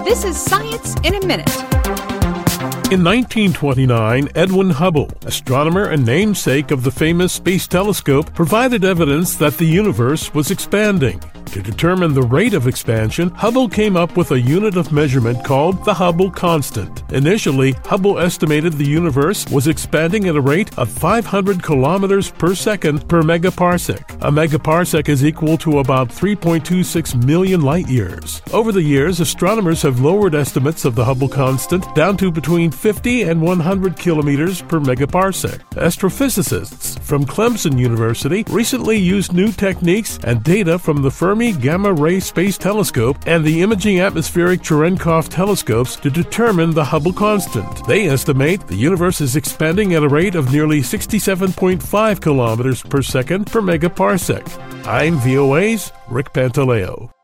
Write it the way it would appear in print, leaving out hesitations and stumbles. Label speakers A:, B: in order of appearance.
A: This is Science in a Minute.
B: In 1929, Edwin Hubble, astronomer and namesake of the famous Space Telescope, provided evidence that the universe was expanding. To determine the rate of expansion, Hubble came up with a unit of measurement called the Hubble constant. Initially, Hubble estimated the universe was expanding at a rate of 500 kilometers per second per megaparsec. A megaparsec is equal to about 3.26 million light years. Over the years, astronomers have lowered estimates of the Hubble constant down to between 50 and 100 kilometers per megaparsec. Astrophysicists from Clemson University recently used new techniques and data from the Fermi Gamma-Ray Space Telescope and the Imaging Atmospheric Cherenkov telescopes to determine the Hubble constant. They estimate the universe is expanding at a rate of nearly 67.5 kilometers per second per megaparsec. I'm VOA's Rick Pantaleo.